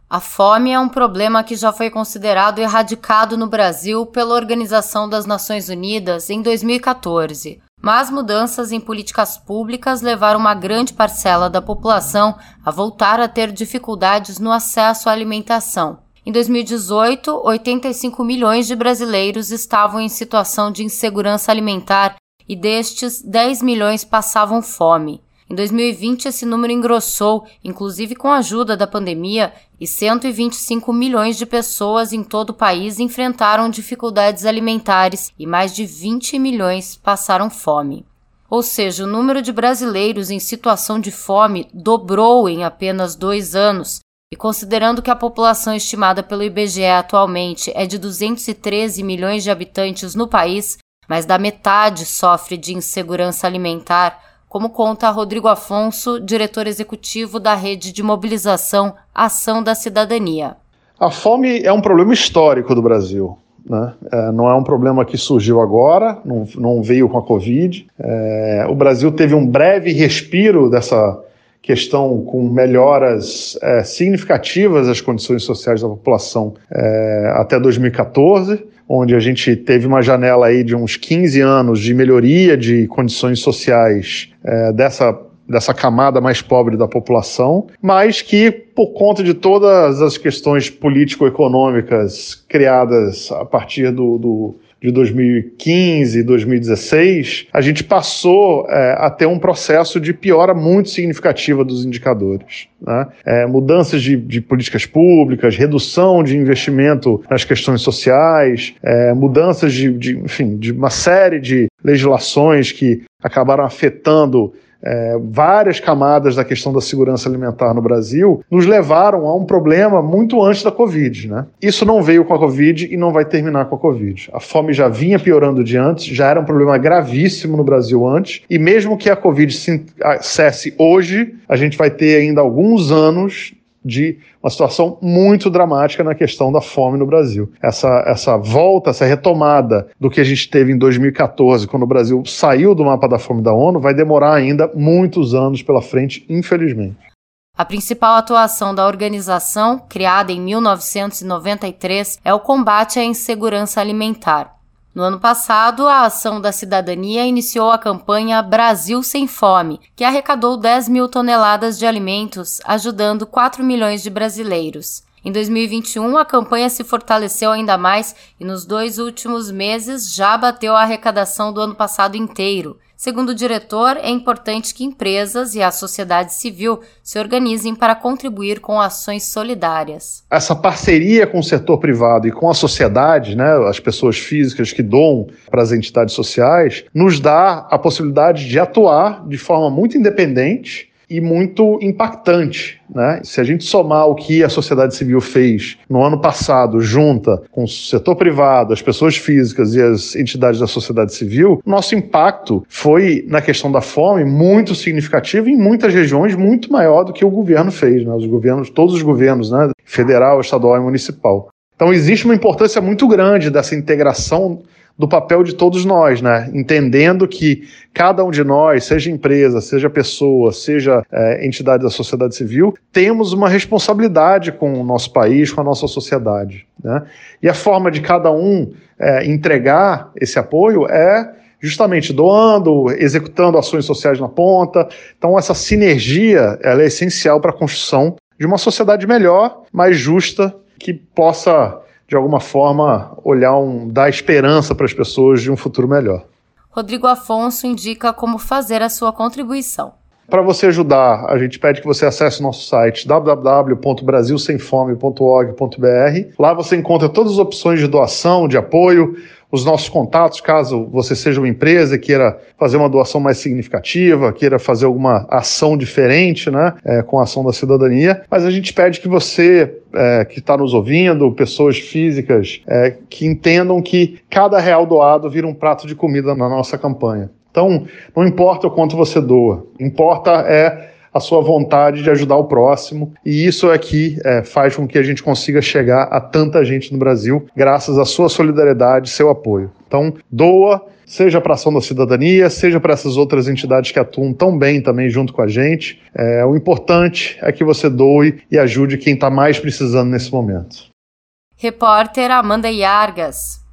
A fome é um problema que já foi considerado erradicado no Brasil pela Organização das Nações Unidas em 2014. Mas mudanças em políticas públicas levaram uma grande parcela da população a voltar a ter dificuldades no acesso à alimentação. Em 2018, 85 milhões de brasileiros estavam em situação de insegurança alimentar e destes, 10 milhões passavam fome. Em 2020, esse número engrossou, inclusive com a ajuda da pandemia, e 125 milhões de pessoas em todo o país enfrentaram dificuldades alimentares e mais de 20 milhões passaram fome. Ou seja, o número de brasileiros em situação de fome dobrou em apenas 2 anos, e considerando que a população estimada pelo IBGE atualmente é de 213 milhões de habitantes no país, mais da metade sofre de insegurança alimentar, como conta Rodrigo Afonso, diretor executivo da Rede de Mobilização Ação da Cidadania. A fome é um problema histórico do Brasil, né? Não é um problema que surgiu agora, não veio com a Covid. O Brasil teve um breve respiro dessa questão com melhoras significativas das condições sociais da população até 2014, onde a gente teve uma janela aí de uns 15 anos de melhoria de condições sociais dessa camada mais pobre da população, mas que, por conta de todas as questões político-econômicas criadas a partir de 2015 e 2016, a gente passou a ter um processo de piora muito significativa dos indicadores, né? Mudanças de políticas públicas, redução de investimento nas questões sociais, mudanças de uma série de legislações que acabaram afetando várias camadas da questão da segurança alimentar no Brasil, nos levaram a um problema muito antes da Covid, né? Isso não veio com a Covid e não vai terminar com a Covid. A fome já vinha piorando de antes, já era um problema gravíssimo no Brasil antes, e mesmo que a Covid cesse hoje, a gente vai ter ainda alguns anos de uma situação muito dramática na questão da fome no Brasil. Essa volta, essa retomada do que a gente teve em 2014, quando o Brasil saiu do mapa da fome da ONU, vai demorar ainda muitos anos pela frente, infelizmente. A principal atuação da organização, criada em 1993, é o combate à insegurança alimentar. No ano passado, a Ação da Cidadania iniciou a campanha Brasil Sem Fome, que arrecadou 10 mil toneladas de alimentos, ajudando 4 milhões de brasileiros. Em 2021, a campanha se fortaleceu ainda mais e nos 2 últimos meses já bateu a arrecadação do ano passado inteiro. Segundo o diretor, é importante que empresas e a sociedade civil se organizem para contribuir com ações solidárias. Essa parceria com o setor privado e com a sociedade, né, as pessoas físicas que doam para as entidades sociais, nos dá a possibilidade de atuar de forma muito independente e muito impactante, né? Se a gente somar o que a sociedade civil fez no ano passado, junta com o setor privado, as pessoas físicas e as entidades da sociedade civil, nosso impacto foi, na questão da fome, muito significativo e em muitas regiões muito maior do que o governo fez, né? Todos os governos, né? Federal, estadual e municipal. Então existe uma importância muito grande dessa integração do papel de todos nós, né? Entendendo que cada um de nós, seja empresa, seja pessoa, seja entidade da sociedade civil, temos uma responsabilidade com o nosso país, com a nossa sociedade, né? E a forma de cada um entregar esse apoio é justamente doando, executando ações sociais na ponta. Então essa sinergia ela é essencial para a construção de uma sociedade melhor, mais justa, que possa de alguma forma, dar esperança para as pessoas de um futuro melhor. Rodrigo Afonso indica como fazer a sua contribuição. Para você ajudar, a gente pede que você acesse o nosso site www.brasilsemfome.org.br. Lá você encontra todas as opções de doação, de apoio, os nossos contatos, caso você seja uma empresa e queira fazer uma doação mais significativa, queira fazer alguma ação diferente, né, com a Ação da Cidadania. Mas a gente pede que você, que está nos ouvindo, pessoas físicas, que entendam que cada real doado vira um prato de comida na nossa campanha. Então, não importa o quanto você doa, importa a sua vontade de ajudar o próximo, e isso aqui faz com que a gente consiga chegar a tanta gente no Brasil, graças à sua solidariedade e seu apoio. Então, doa seja para a Ação da Cidadania, seja para essas outras entidades que atuam tão bem também junto com a gente. O importante é que você doe e ajude quem está mais precisando nesse momento. Repórter Amanda Iargas.